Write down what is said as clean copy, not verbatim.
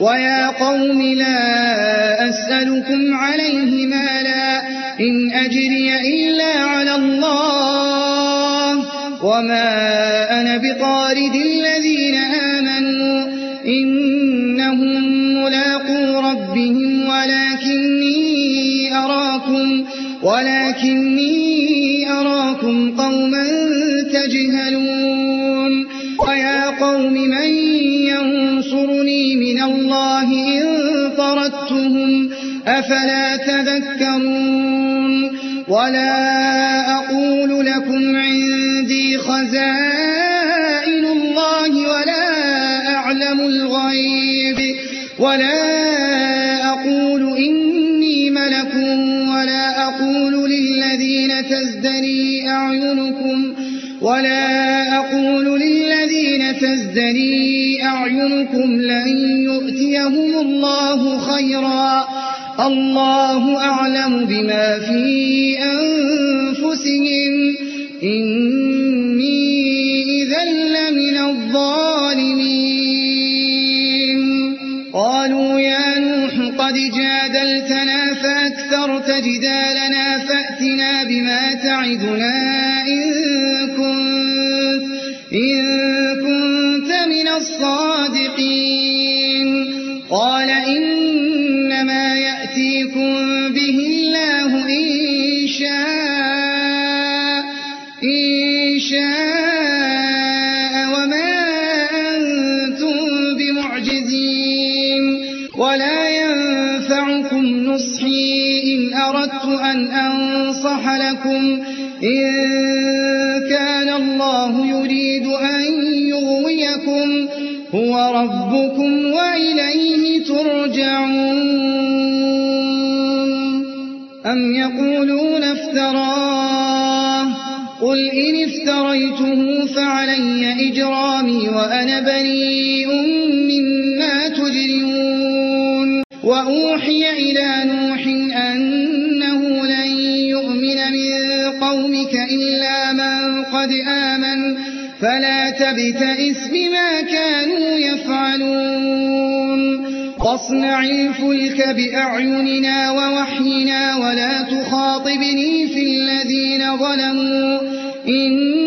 ويا قوم لا أسألكم عليه مالا إن أجري إلا على الله وما أنا بطارد الذين آمنوا إنهم ملاقو ربهم ولكني أراكم قوما تجهلون ويا قوم من ينصرني من الله إن طردتهم أفلا تذكرون ولا أقول لكم عندي خزائن الله ولا أقول إني ملك ولا أقول للذين تزدري أعينكم لن يؤتيهم الله خيرا الله أعلم بما في أنفسهم إني إذا لمن الظالمين قالوا يا نوح قد جادلتنا فأكثرت جدالنا فأتنا بما تعدنا إن كنت من الصادقين قال إنما يأتيكم به الله إن شاء وما أنتم بمعجزين ولا ينفعكم نصحي إن أردت أن أنصح لكم إن كان الله يريد أن يغويكم هو ربكم وإليه ترجعون أم يقولون افتراه قل إن افتريته فعلي إجرامي وأنا بريء مما تجرمون وأوحي إلى نوح أنه لن يؤمن من قومك إلا من قد آمن فلا تبتئس بما كانوا يفعلون واصنع الفلك بأعيننا ووحينا ولا تخاطبني في الذين ظلموا